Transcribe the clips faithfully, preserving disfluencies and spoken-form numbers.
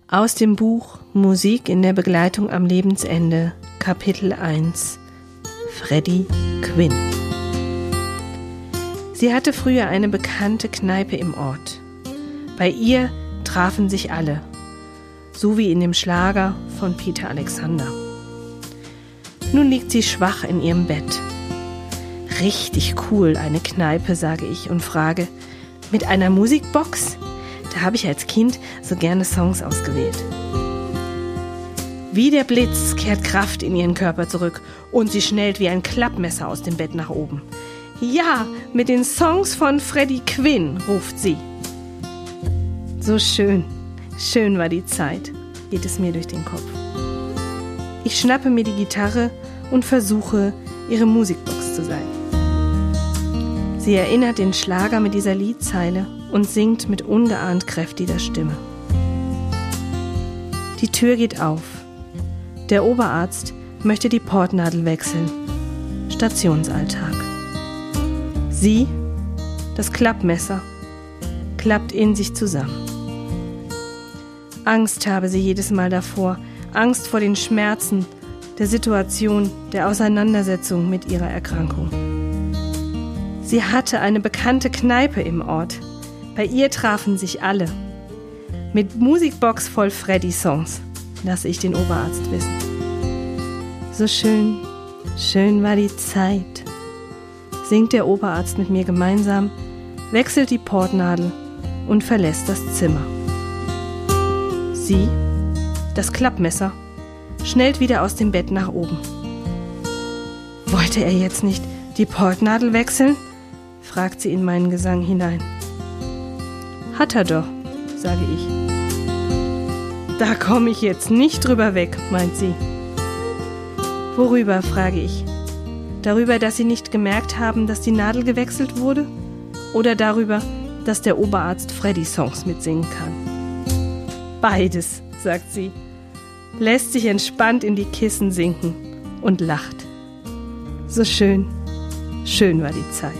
Aus dem Buch Musik in der Begleitung am Lebensende, Kapitel eins, Freddie Quinn. Sie hatte früher eine bekannte Kneipe im Ort. Bei ihr trafen sich alle, so wie in dem Schlager von Peter Alexander. Nun liegt sie schwach in ihrem Bett. Richtig cool, eine Kneipe, sage ich und frage, mit einer Musikbox? Da habe ich als Kind so gerne Songs ausgewählt. Wie der Blitz kehrt Kraft in ihren Körper zurück und sie schnellt wie ein Klappmesser aus dem Bett nach oben. Ja, mit den Songs von Freddie Quinn, ruft sie. So schön, schön war die Zeit, geht es mir durch den Kopf. Ich schnappe mir die Gitarre und versuche, ihre Musikbox zu sein. Sie erinnert den Schlager mit dieser Liedzeile und singt mit ungeahnt kräftiger Stimme. Die Tür geht auf. Der Oberarzt möchte die Portnadel wechseln. Stationsalltag. Sie, das Klappmesser, klappt in sich zusammen. Angst habe sie jedes Mal davor, Angst vor den Schmerzen, der Situation, der Auseinandersetzung mit ihrer Erkrankung. Sie hatte eine bekannte Kneipe im Ort. Bei ihr trafen sich alle. Mit Musikbox voll Freddy-Songs, lasse ich den Oberarzt wissen. So schön, schön war die Zeit, singt der Oberarzt mit mir gemeinsam, wechselt die Portnadel und verlässt das Zimmer. Sie, das Klappmesser, schnellt wieder aus dem Bett nach oben. Wollte er jetzt nicht die Portnadel wechseln? Fragt sie in meinen Gesang hinein. Hat er doch, sage ich. Da komme ich jetzt nicht drüber weg, meint sie. Worüber, frage ich. Darüber, dass Sie nicht gemerkt haben, dass die Nadel gewechselt wurde? Oder darüber, dass der Oberarzt Freddy-Songs mitsingen kann? Beides, sagt sie, lässt sich entspannt in die Kissen sinken und lacht. So schön, schön war die Zeit.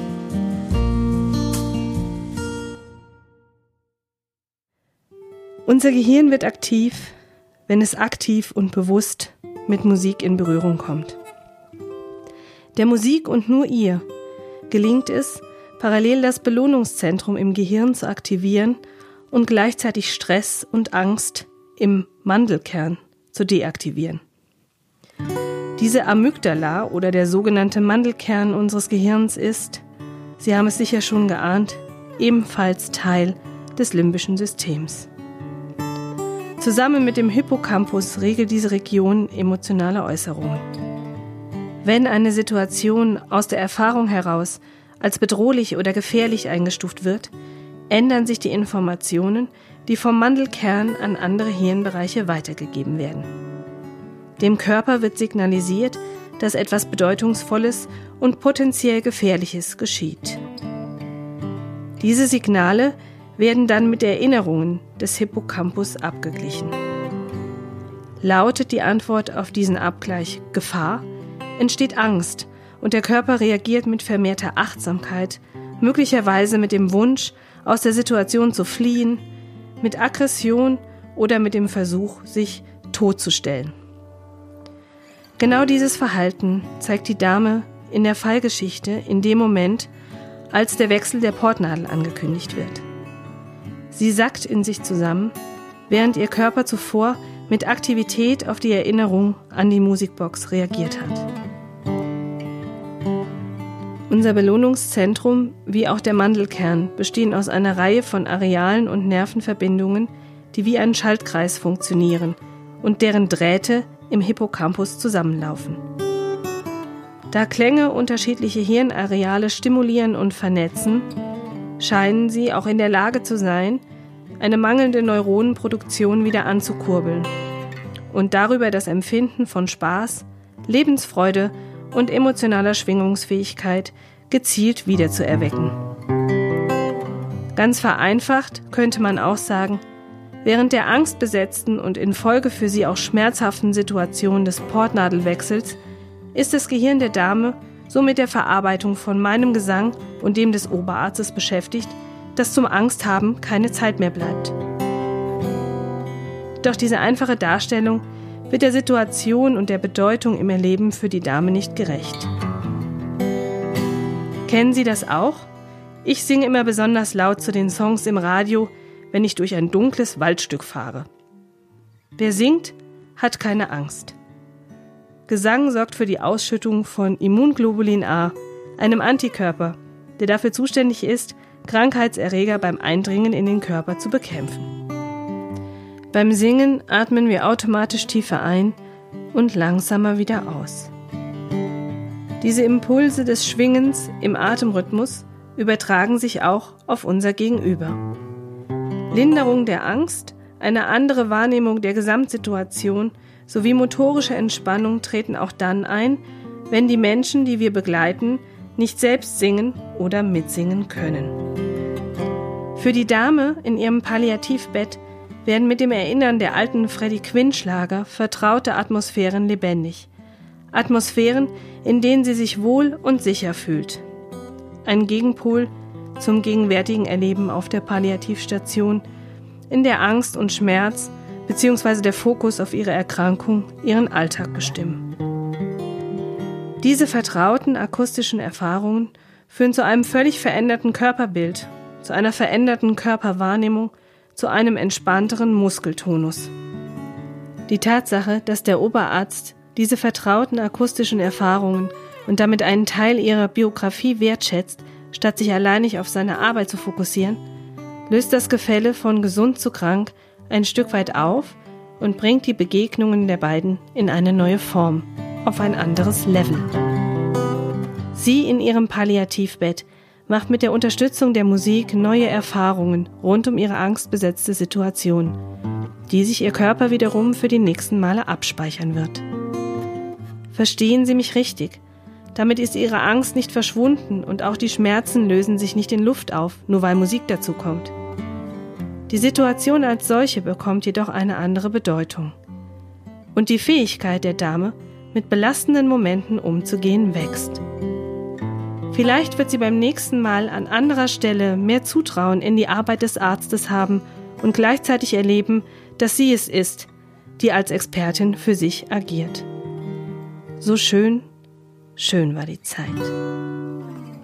Unser Gehirn wird aktiv, wenn es aktiv und bewusst mit Musik in Berührung kommt. Der Musik und nur ihr gelingt es, parallel das Belohnungszentrum im Gehirn zu aktivieren und gleichzeitig Stress und Angst im Mandelkern zu deaktivieren. Diese Amygdala oder der sogenannte Mandelkern unseres Gehirns ist, Sie haben es sicher schon geahnt, ebenfalls Teil des limbischen Systems. Zusammen mit dem Hippocampus regelt diese Region emotionale Äußerungen. Wenn eine Situation aus der Erfahrung heraus als bedrohlich oder gefährlich eingestuft wird, ändern sich die Informationen, die vom Mandelkern an andere Hirnbereiche weitergegeben werden. Dem Körper wird signalisiert, dass etwas Bedeutungsvolles und potenziell Gefährliches geschieht. Diese Signale werden dann mit Erinnerungen des Hippocampus abgeglichen. Lautet die Antwort auf diesen Abgleich Gefahr, entsteht Angst und der Körper reagiert mit vermehrter Achtsamkeit, möglicherweise mit dem Wunsch, aus der Situation zu fliehen, mit Aggression oder mit dem Versuch, sich totzustellen. Genau dieses Verhalten zeigt die Dame in der Fallgeschichte in dem Moment, als der Wechsel der Portnadel angekündigt wird. Sie sackt in sich zusammen, während ihr Körper zuvor mit Aktivität auf die Erinnerung an die Musikbox reagiert hat. Unser Belohnungszentrum, wie auch der Mandelkern, bestehen aus einer Reihe von Arealen und Nervenverbindungen, die wie ein Schaltkreis funktionieren und deren Drähte im Hippocampus zusammenlaufen. Da Klänge unterschiedliche Hirnareale stimulieren und vernetzen, scheinen sie auch in der Lage zu sein, eine mangelnde Neuronenproduktion wieder anzukurbeln und darüber das Empfinden von Spaß, Lebensfreude und emotionaler Schwingungsfähigkeit gezielt wiederzuerwecken. Ganz vereinfacht könnte man auch sagen, während der angstbesetzten und infolge für sie auch schmerzhaften Situation des Portnadelwechsels ist das Gehirn der Dame so mit der Verarbeitung von meinem Gesang und dem des Oberarztes beschäftigt, dass zum Angsthaben keine Zeit mehr bleibt. Doch diese einfache Darstellung wird der Situation und der Bedeutung im Erleben für die Dame nicht gerecht. Kennen Sie das auch? Ich singe immer besonders laut zu den Songs im Radio, wenn ich durch ein dunkles Waldstück fahre. Wer singt, hat keine Angst. Gesang sorgt für die Ausschüttung von Immunglobulin A, einem Antikörper, der dafür zuständig ist, Krankheitserreger beim Eindringen in den Körper zu bekämpfen. Beim Singen atmen wir automatisch tiefer ein und langsamer wieder aus. Diese Impulse des Schwingens im Atemrhythmus übertragen sich auch auf unser Gegenüber. Linderung der Angst, eine andere Wahrnehmung der Gesamtsituation sowie motorische Entspannung treten auch dann ein, wenn die Menschen, die wir begleiten, nicht selbst singen oder mitsingen können. Für die Dame in ihrem Palliativbett werden mit dem Erinnern der alten Freddie Quinn-Schlager vertraute Atmosphären lebendig. Atmosphären, in denen sie sich wohl und sicher fühlt. Ein Gegenpol zum gegenwärtigen Erleben auf der Palliativstation, in der Angst und Schmerz bzw. der Fokus auf ihre Erkrankung ihren Alltag bestimmen. Diese vertrauten akustischen Erfahrungen führen zu einem völlig veränderten Körperbild, zu einer veränderten Körperwahrnehmung, zu einem entspannteren Muskeltonus. Die Tatsache, dass der Oberarzt diese vertrauten akustischen Erfahrungen und damit einen Teil ihrer Biografie wertschätzt, statt sich alleinig auf seine Arbeit zu fokussieren, löst das Gefälle von gesund zu krank ein Stück weit auf und bringt die Begegnungen der beiden in eine neue Form, auf ein anderes Level. Sie in ihrem Palliativbett macht mit der Unterstützung der Musik neue Erfahrungen rund um ihre angstbesetzte Situation, die sich ihr Körper wiederum für die nächsten Male abspeichern wird. Verstehen Sie mich richtig? Damit ist ihre Angst nicht verschwunden und auch die Schmerzen lösen sich nicht in Luft auf, nur weil Musik dazu kommt. Die Situation als solche bekommt jedoch eine andere Bedeutung. Und die Fähigkeit der Dame, mit belastenden Momenten umzugehen, wächst. Vielleicht wird sie beim nächsten Mal an anderer Stelle mehr Zutrauen in die Arbeit des Arztes haben und gleichzeitig erleben, dass sie es ist, die als Expertin für sich agiert. So schön, schön war die Zeit.